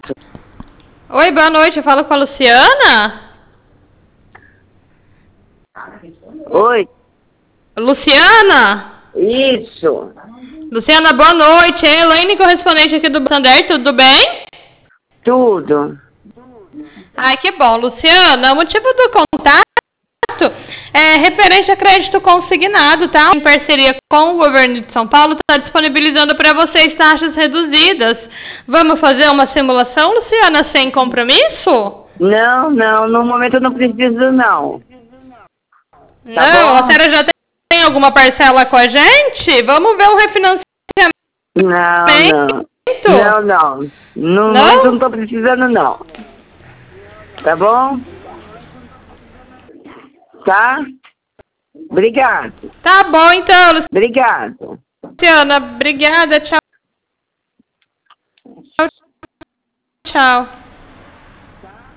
Oi, boa noite. Eu falo com a Luciana? Oi, Luciana? isso, Luciana, boa noite. É Elaine, correspondente aqui do Santander. Tudo bem? tudo. Ai, que bom. Luciana, o motivo do contato é referente a crédito consignado, tá? Em parceria com o governo de São Paulo, está disponibilizando para vocês taxas reduzidas. Vamos fazer uma simulação, Luciana, sem compromisso? Não, não, no momento eu não preciso não. Tá Não, a bom? senhora já tem alguma parcela com a gente? Vamos ver um refinanciamento. Não, não. Não, não. No momento eu não Não? tô precisando não. Tá bom? Tá? Obrigado. Tá bom, então, Obrigado. Luciana. Obrigada. Tchau, tchau.